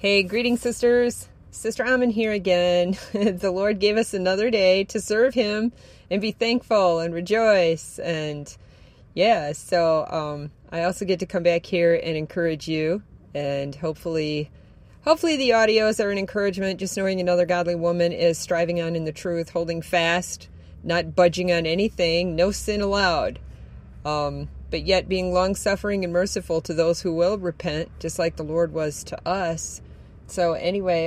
Hey, greetings, sisters. Sister Amin here again. The Lord gave us another day to serve Him and be thankful and rejoice. And so I also get to come back here and encourage you. And hopefully the audios are an encouragement. Just knowing another godly woman is striving on in the truth, holding fast, not budging on anything, no sin allowed. But yet being long-suffering and merciful to those who will repent, just like the Lord was to us. So anyway,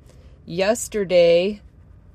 yesterday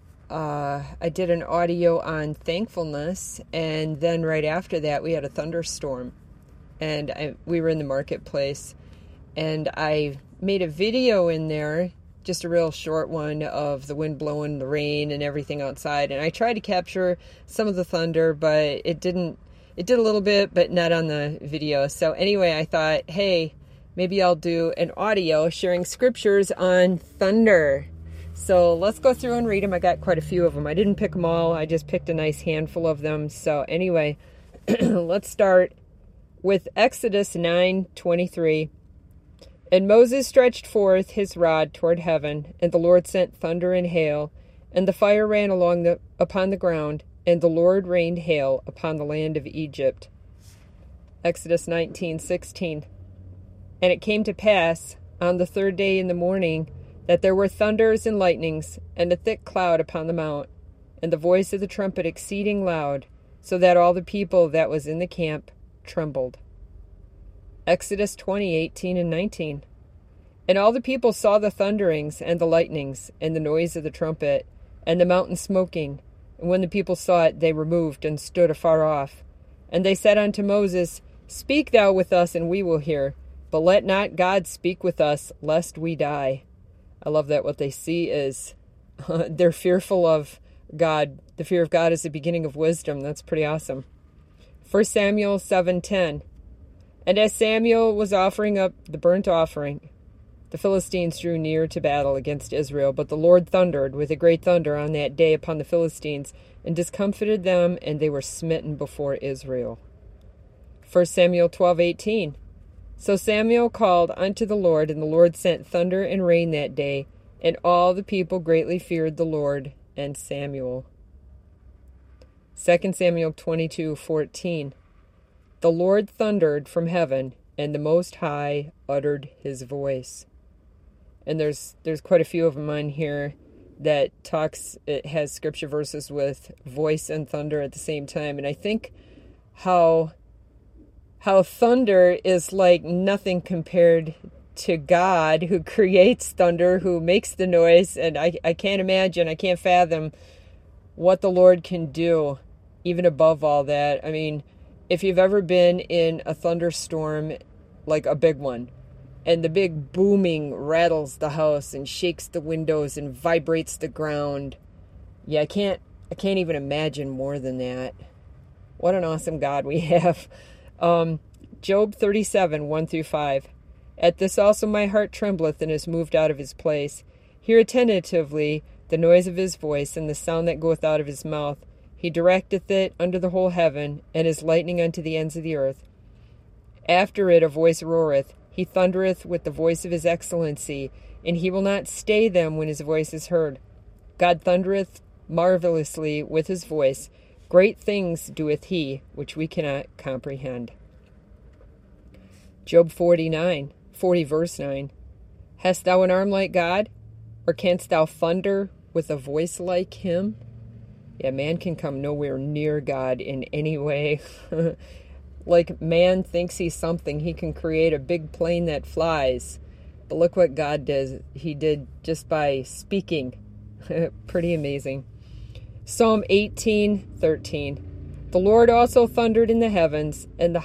I did an audio on thankfulness, and then right after that we had a thunderstorm, and we were in the marketplace, and I made a video in there, just a real short one of the wind blowing, the rain, and everything outside, and I tried to capture some of the thunder, but it did a little bit, but not on the video. So anyway, I thought, hey, maybe I'll do an audio sharing scriptures on thunder. So let's go through and read them. I got quite a few of them. I didn't pick them all. I just picked a nice handful of them. So anyway, let's start with Exodus 9:23. And Moses stretched forth his rod toward heaven, and the Lord sent thunder and hail, and the fire ran upon the ground, and the Lord rained hail upon the land of Egypt. Exodus 19:16. And it came to pass on the third day in the morning that there were thunders and lightnings, and a thick cloud upon the mount, and the voice of the trumpet exceeding loud, so that all the people that was in the camp trembled. Exodus 20:18 and 19. And all the people saw the thunderings and the lightnings, and the noise of the trumpet, and the mountain smoking. And when the people saw it, they removed and stood afar off. And they said unto Moses, Speak thou with us, and we will hear. But let not God speak with us, lest we die. I love that what they see is they're fearful of God. The fear of God is the beginning of wisdom. That's pretty awesome. 1 Samuel 7:10. And as Samuel was offering up the burnt offering, the Philistines drew near to battle against Israel. But the Lord thundered with a great thunder on that day upon the Philistines, and discomfited them, and they were smitten before Israel. 1 Samuel 12:18. So Samuel called unto the Lord, and the Lord sent thunder and rain that day, and all the people greatly feared the Lord and Samuel. 2 Samuel 22:14. The Lord thundered from heaven, and the Most High uttered his voice. And there's quite a few of them on here that it has scripture verses with voice and thunder at the same time. And I think how thunder is like nothing compared to God, who creates thunder, who makes the noise. And I can't imagine, I can't fathom what the Lord can do, even above all that. I mean, if you've ever been in a thunderstorm, like a big one, and the big booming rattles the house and shakes the windows and vibrates the ground, yeah, I can't even imagine more than that. What an awesome God we have. Job 37:1-5. At this also my heart trembleth and is moved out of his place. Hear attentively the noise of his voice and the sound that goeth out of his mouth. He directeth it under the whole heaven, and his lightning unto the ends of the earth. After it a voice roareth. He thundereth with the voice of his excellency, and he will not stay them when his voice is heard. God thundereth marvelously with his voice. Great things doeth he, which we cannot comprehend. Job 40 verse 9. Hast thou an arm like God? Or canst thou thunder with a voice like him? Yeah, man can come nowhere near God in any way. Like man thinks he's something. He can create a big plane that flies. But look what God does. He did just by speaking. Pretty amazing. Psalm 18:13. The Lord also thundered in the heavens, and the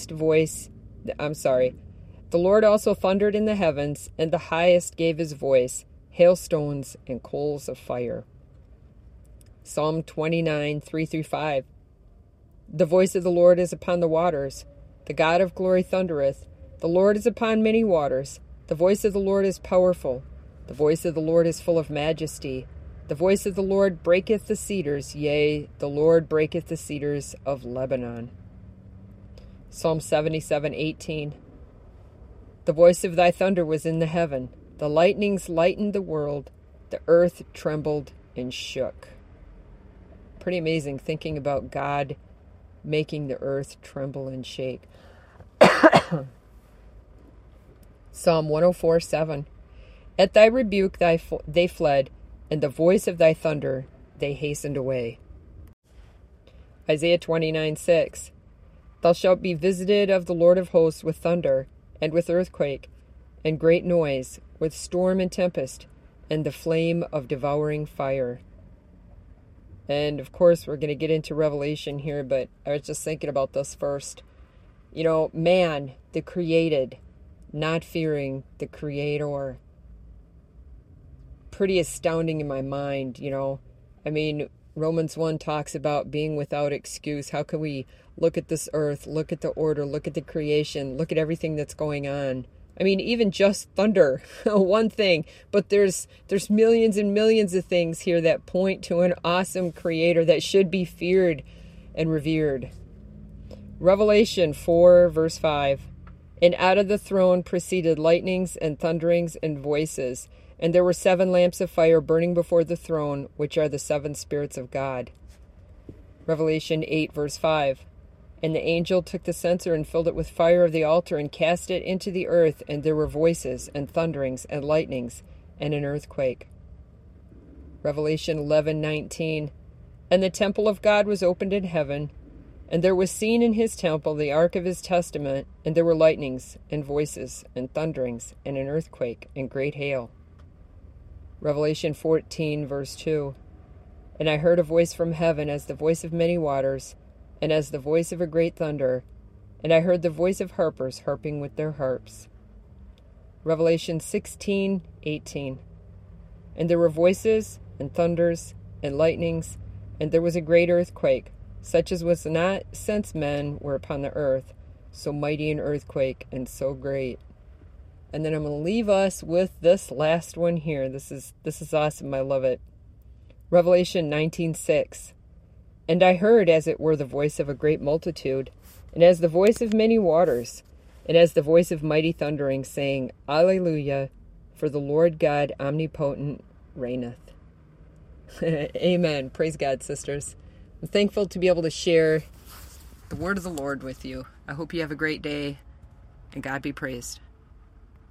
Lord also thundered in the heavens, and the highest gave his voice, hailstones and coals of fire. Psalm 29:3-5. The voice of the Lord is upon the waters. The God of glory thundereth. The Lord is upon many waters. The voice of the Lord is powerful. The voice of the Lord is full of majesty. The voice of the Lord breaketh the cedars. Yea, the Lord breaketh the cedars of Lebanon. Psalm 77:18. The voice of thy thunder was in the heaven. The lightnings lightened the world. The earth trembled and shook. Pretty amazing thinking about God making the earth tremble and shake. Psalm 104:7. At thy rebuke they fled, and the voice of thy thunder they hastened away. Isaiah 29:6. Thou shalt be visited of the Lord of hosts with thunder, and with earthquake, and great noise, with storm and tempest, and the flame of devouring fire. And of course, we're going to get into Revelation here, but I was just thinking about this first. You know, man, the created, not fearing the Creator. Pretty astounding in my mind, you know. I mean, Romans 1 talks about being without excuse. How can we look at this earth, look at the order, look at the creation, look at everything that's going on? I mean, even just thunder, one thing, but there's millions and millions of things here that point to an awesome Creator that should be feared and revered. Revelation 4, verse 5. And out of the throne proceeded lightnings and thunderings and voices, and there were 7 lamps of fire burning before the throne, which are the 7 spirits of God. Revelation 8, verse 5. And the angel took the censer and filled it with fire of the altar and cast it into the earth, and there were voices and thunderings and lightnings and an earthquake. Revelation 11:19. And the temple of God was opened in heaven, and there was seen in his temple the ark of his testament, and there were lightnings and voices and thunderings and an earthquake and great hail. Revelation 14, verse 2. And I heard a voice from heaven as the voice of many waters, and as the voice of a great thunder, and I heard the voice of harpers harping with their harps. Revelation 16:18. And there were voices, and thunders, and lightnings, and there was a great earthquake, such as was not since men were upon the earth, so mighty an earthquake, and so great. And then I'm going to leave us with this last one here. This is awesome. I love it. Revelation 19:6. And I heard as it were the voice of a great multitude, and as the voice of many waters, and as the voice of mighty thundering, saying, Alleluia, for the Lord God omnipotent reigneth. Amen. Praise God, sisters. I'm thankful to be able to share the word of the Lord with you. I hope you have a great day, and God be praised.